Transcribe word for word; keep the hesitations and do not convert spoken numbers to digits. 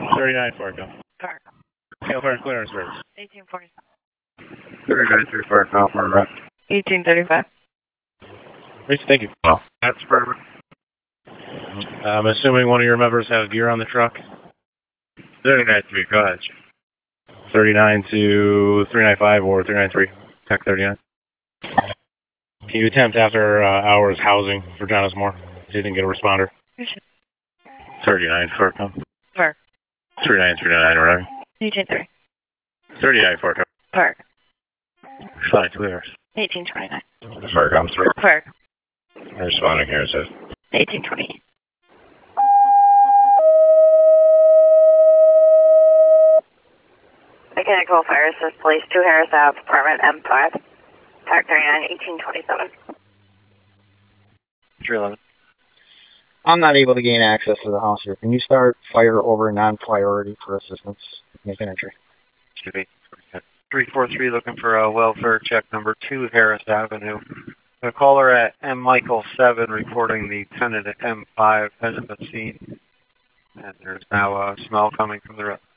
thirty-nine, Fargo. Park. Hail Fire Clearance Service. eighteen forty-seven. thirty-nine, three, four, call for rep. eighteen thirty-five. Great, thank you. Well, that's perfect. I'm assuming one of your members has gear on the truck. thirty-nine, three, go ahead. thirty-nine to three ninety-five or three ninety-three, Tech thirty-nine. Can you attempt after uh, hours housing for Jonas Moore? So you didn't get a responder. thirty-nine, Fargo. Park. three nine three nine, arriving. eighteen thirty. thirty-nine, Fargo. Park. Fly clears. eighteen twenty-nine. Park, I'm through. Park. Responding here, it says. eighteen twenty-eight. Mechanical Fire Assist Police, two Harris Ave, Apartment M five, Park thirty-nine, eighteen twenty-seven. three eleven. I'm not able to gain access to the house here. Can you start fire over non-priority for assistance? Make an entry. three four three looking for a welfare check number two Harris Avenue. The caller at M Michael seven reporting the tenant at M five hasn't been seen. And there's now a smell coming from the